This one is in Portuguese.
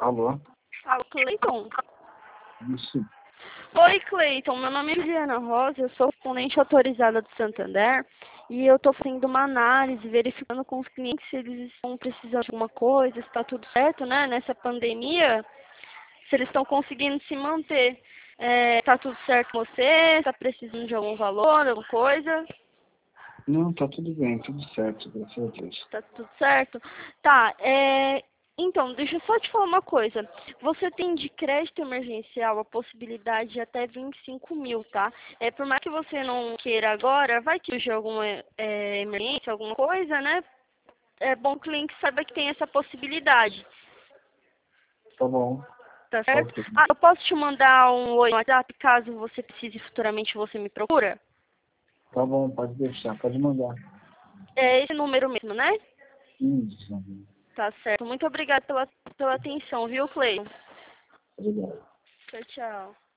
Alô? Alô, Cleiton? Isso. Oi, Cleiton. Meu nome é Juliana Rosa, eu sou correspondente autorizada do Santander e eu estou fazendo uma análise, verificando com os clientes se eles estão precisando de alguma coisa, se está tudo certo, né? Nessa pandemia, se eles estão conseguindo se manter. Tá tudo certo com você? Está precisando de algum valor, alguma coisa? Não, tá tudo bem, tudo certo, graças a Deus. Tá tudo certo? Tá, então, deixa eu só te falar uma coisa. Você tem de crédito emergencial a possibilidade de até 25 mil, tá? Por mais que você não queira agora, vai que surgir alguma emergência, alguma coisa, né? É bom que o cliente saiba que tem essa possibilidade, Tá bom. tá certo? Ok. Ah, eu posso te mandar um oi no WhatsApp, caso você precise futuramente você me procura? Tá bom, pode deixar, pode mandar. É esse número mesmo, né? Isso. Tá certo. Muito obrigada pela atenção, viu, Cleio? Obrigado. Tchau, tchau.